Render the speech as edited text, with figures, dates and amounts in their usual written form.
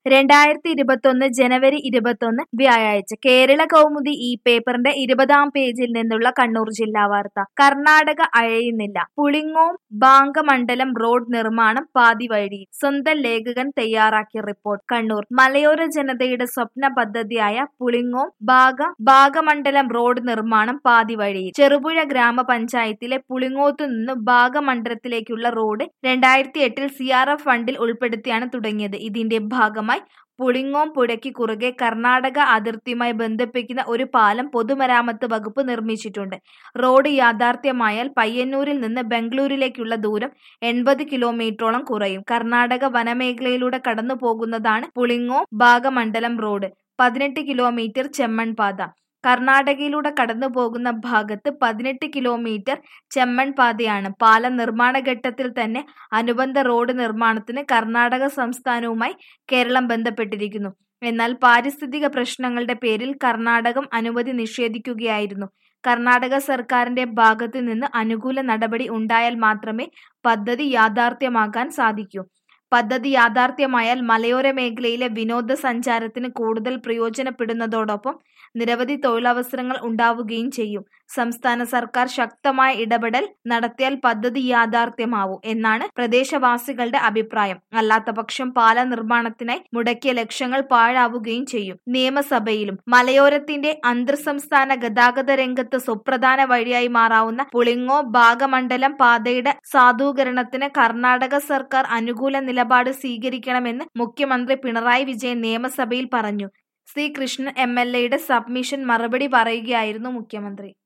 2021 ജനുവരി 21 വ്യാഴാഴ്ച കേരള കൗമുദി ഈ പേപ്പറിന്റെ 20-ാം പേജിൽ നിന്നുള്ള കണ്ണൂർ ജില്ലാ വാർത്ത. കർണാടക അഴയുന്നില്ല, പുളിങ്ങോം ഭാഗമണ്ഡലം റോഡ് നിർമ്മാണം പാതിവഴിയിൽ. സ്വന്തം ലേഖകൻ തയ്യാറാക്കിയ റിപ്പോർട്ട്. കണ്ണൂർ. മലയോര ജനതയുടെ സ്വപ്ന പദ്ധതിയായ പുളിങ്ങോം ഭാഗമണ്ഡലം റോഡ് നിർമ്മാണം പാതിവഴിയിൽ. ചെറുപുഴ ഗ്രാമപഞ്ചായത്തിലെ പുളിങ്ങോത്തുനിന്ന് ഭാഗമണ്ഡലത്തിലേക്കുള്ള റോഡ് 2008-ൽ CRF ഫണ്ടിൽ ഉൾപ്പെടുത്തിയാണ് തുടങ്ങിയത്. ഇതിന്റെ ഭാഗമായി പുളിങ്ങോം പുഴയ്ക്ക് കുറുകെ കർണാടക അതിർത്തിയുമായി ബന്ധിപ്പിക്കുന്ന ഒരു പാലം പൊതുമരാമത്ത് വകുപ്പ് നിർമ്മിച്ചിട്ടുണ്ട്. റോഡ് യാഥാർത്ഥ്യമായാൽ പയ്യന്നൂരിൽ നിന്ന് ബംഗളൂരുവിലേക്കുള്ള ദൂരം 80 കിലോമീറ്ററോളം കുറയും. കർണാടക വനമേഖലയിലൂടെ കടന്നു പോകുന്നതാണ് പുളിങ്ങോം ഭാഗമണ്ഡലം റോഡ്. 18 കിലോമീറ്റർ ചെമ്മൺപാത. കർണാടകയിലൂടെ കടന്നു പോകുന്ന ഭാഗത്ത് 18 കിലോമീറ്റർ ചെമ്മൺപാതയാണ്. പാലം നിർമ്മാണ ഘട്ടത്തിൽ തന്നെ അനുബന്ധ റോഡ് നിർമ്മാണത്തിന് കർണാടക സംസ്ഥാനവുമായി കേരളം ബന്ധപ്പെട്ടിരിക്കുന്നു. എന്നാൽ പാരിസ്ഥിതിക പ്രശ്നങ്ങളുടെ പേരിൽ കർണാടകം അനുമതി നിഷേധിക്കുകയായിരുന്നു. കർണാടക സർക്കാരിന്റെ ഭാഗത്തു നിന്ന് അനുകൂല നടപടി ഉണ്ടായാൽ മാത്രമേ പദ്ധതി യാഥാർത്ഥ്യമാക്കാൻ സാധിക്കൂ. പദ്ധതി യാഥാർത്ഥ്യമായാൽ മലയോര മേഖലയിലെ വിനോദസഞ്ചാരത്തിന് കൂടുതൽ പ്രയോജനപ്പെടുന്നതോടൊപ്പം നിരവധി തൊഴിലവസരങ്ങൾ ഉണ്ടാവുകയും ചെയ്യും. സംസ്ഥാന സർക്കാർ ശക്തമായ ഇടപെടൽ നടത്തിയാൽ പദ്ധതി യാഥാർത്ഥ്യമാവും എന്നാണ് പ്രദേശവാസികളുടെ അഭിപ്രായം. അല്ലാത്തപക്ഷം പാല നിർമ്മാണത്തിനായി മുടക്കിയ ലക്ഷങ്ങൾ പാഴാവുകയും ചെയ്യും. നിയമസഭയിലും. മലയോരത്തിന്റെ അന്തർസംസ്ഥാന ഗതാഗത രംഗത്ത് സുപ്രധാന വഴിയായി മാറാവുന്ന പുളിങ്ങോം ഭാഗമണ്ഡലം പാതയുടെ സാധൂകരണത്തിന് കർണാടക സർക്കാർ അനുകൂല നിലപാട് സ്വീകരിക്കണമെന്ന് മുഖ്യമന്ത്രി പിണറായി വിജയൻ നിയമസഭയിൽ പറഞ്ഞു. സി. കൃഷ്ണൻ MLA യുടെ സബ്മിഷൻ മറുപടി പറയുകയായിരുന്നു മുഖ്യമന്ത്രി.